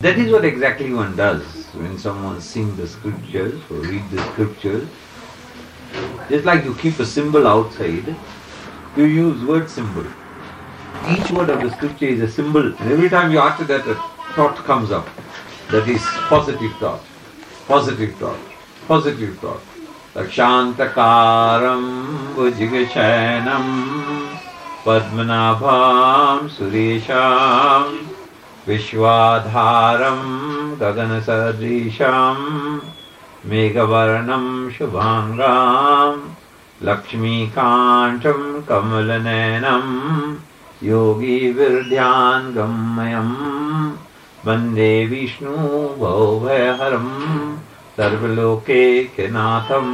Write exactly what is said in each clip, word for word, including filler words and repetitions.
That is what exactly one does when someone sings the scriptures or read the scriptures. Just like you keep a symbol outside, you use word symbol. Each word of the scripture is a symbol. And every time you utter that, a thought comes up. That is positive thought. Positive thought. Positive thought. Like Shantakaram Bhujigashayanam Padmanabham Suresham Vishwadharam Gaganasadrisham Meghavarnam Shubhangam Lakshmi Kantam Kamalanenam Yogi Virdhyan Gammayam Vande Vishnu Bhauvaiharam Sarvaloke Kenatham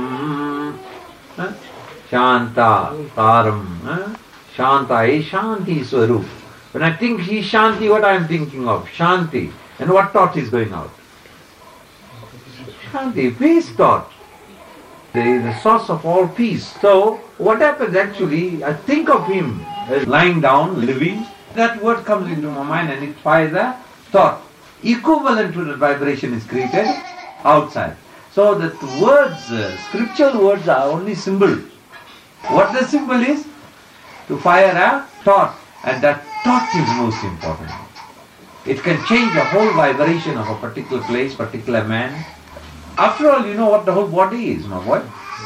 Shanta Taram Shanta is Shanti Swarup. When I think he is Shanti, what I am thinking of? Shanti. And what thought is going out? Shanti, peace thought. There is the source of all peace. So, what happens actually, I think of him as lying down, living. That word comes into my mind and it fires a thought. Equivalent to that vibration is created outside. So that words, uh, scriptural words are only symbol. What the symbol is? To fire a thought. And that thought is most important. It can change the whole vibration of a particular place, particular man. After all, you know what the whole body is, my boy?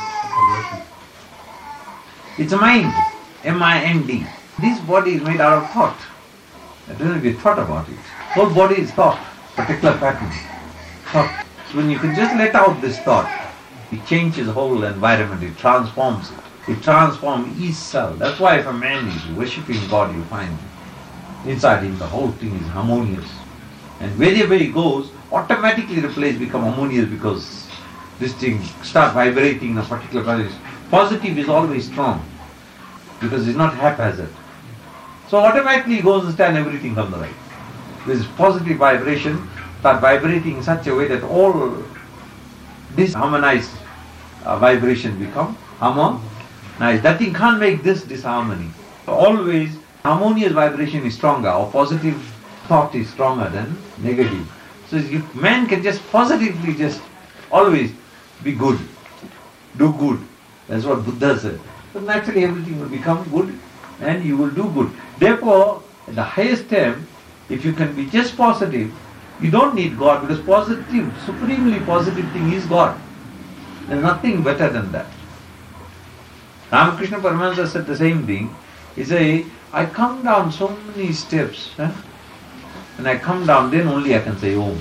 It's a mind. M I N D. This body is made out of thought. There doesn't be thought about it. Whole body is thought. Particular pattern. Thought. So when you can just let out this thought, it changes the whole environment. It transforms it. It transforms each cell. That's why if a man is worshipping God, you find inside him the whole thing is harmonious. And wherever he goes, automatically the place becomes harmonious because this thing starts vibrating in a particular place. Positive is always strong because it's not haphazard. So automatically he goes and stands, everything comes right. This positive vibration starts vibrating in such a way that all disharmonized uh, vibration become harmonious. That thing can't make this disharmony. Always harmonious vibration is stronger, or positive thought is stronger than negative. So if man can just positively just always be good, do good. That's what Buddha said. So naturally everything will become good and you will do good. Therefore, at the highest term, if you can be just positive, you don't need God because positive, supremely positive thing is God. There's nothing better than that. Ramakrishna Paramahansa said the same thing. He said, I come down so many steps. Huh? When I come down, then only I can say Om.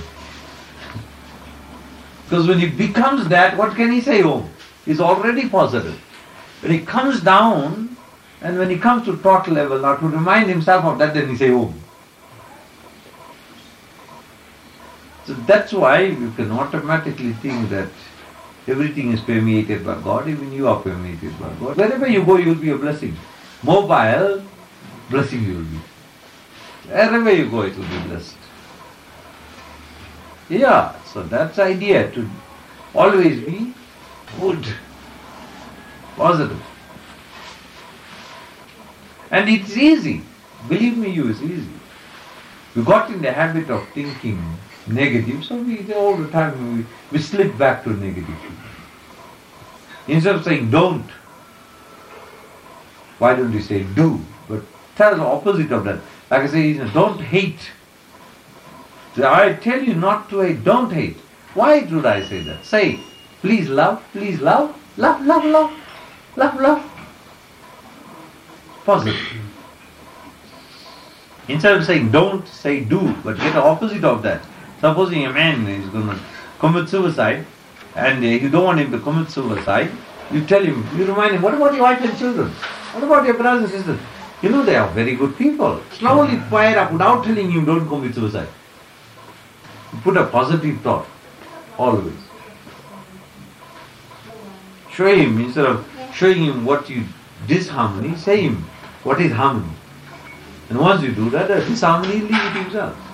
Because when he becomes that, what can he say Om? He's already positive. When he comes down, and when he comes to thought level, now to remind himself of that, then he say Om. So that's why you can automatically think that everything is permeated by God, even you are permeated by God. Wherever you go, you will be a blessing. Mobile, blessing you will be. Wherever you go, it will be blessed. Yeah, so that's the idea, to always be good, positive. And it's easy. Believe me, you, it's easy. We got in the habit of thinking negative, so we all the time we, we slip back to negativity. Instead of saying don't, why don't you say do? But tell the opposite of that. Like I say, don't hate. So I tell you not to hate, don't hate. Why should I say that? Say, please love, please love, love, love, love, love, love. Positive. Instead of saying don't, say do, but get the opposite of that. Supposing a man is going to commit suicide and uh, you don't want him to commit suicide, you tell him, you remind him, what about your wife and children? What about your brothers and sisters? You know they are very good people. Slowly fire up without telling him don't commit suicide. You put a positive thought, always. Show him, instead of showing him what you disharmony, say him what is harmony. And once you do that, the disharmony will leave it himself.